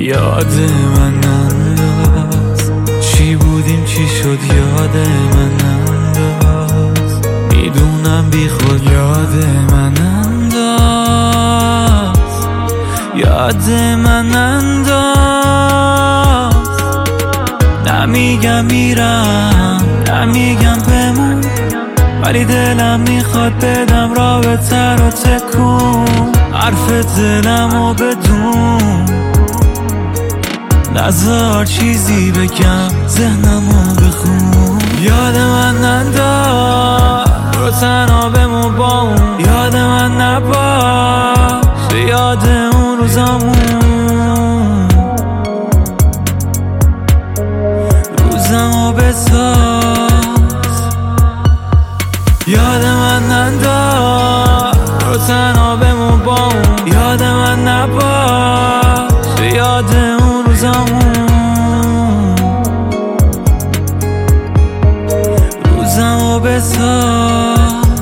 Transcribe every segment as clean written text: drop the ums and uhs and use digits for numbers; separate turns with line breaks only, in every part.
یاد من انداز چی بودیم چی شد، یاد من انداز میدونم بی خود، یاد من انداز، یاد من انداز. نمیگم میرم نمیگم بمون، ولی دلم میخواد بدم رابطه رو تکون. حرف دلمو بدون، نذار چیزی بگم ذهنمو بخون. یاد من انداز رو تنها بمون با اون، یاد من نباش یاد اون روزامون. روزمو بساز، یاد من انداز رو تنها بمون با اون، یاد من نباش یاد اون روزمون. روزمو بساز.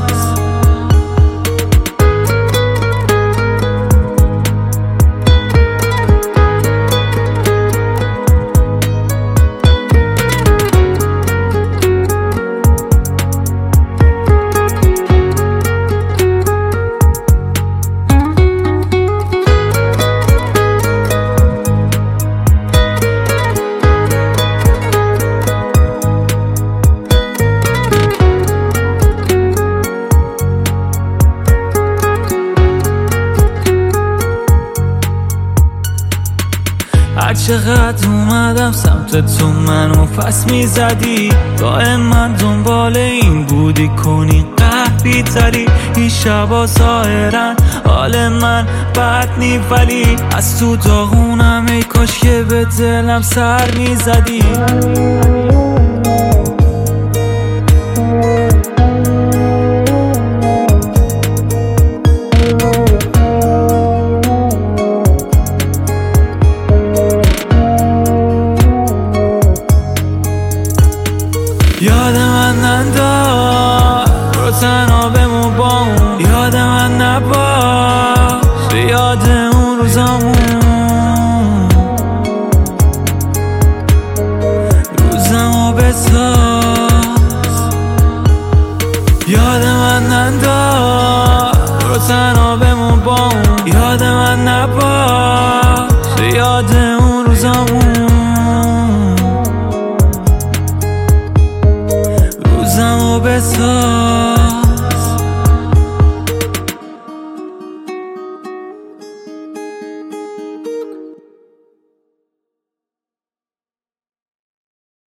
هر چقدر اومدم سمت تو منو پس میزدی، دائما دنبال این بودی کنی قهری تری. این شبا ظاهرا حال من بد نی، ولی از تو داغونم ای کاش که به دلم سر میزدی. یاد من انداز رو تنها بمون با اون، یاد من نباش یاد اون روزامون. روزمو بساز، یاد من انداز رو تنها بمون با اون، یاد من نباش یاد اون روزامون. روزمو بساز.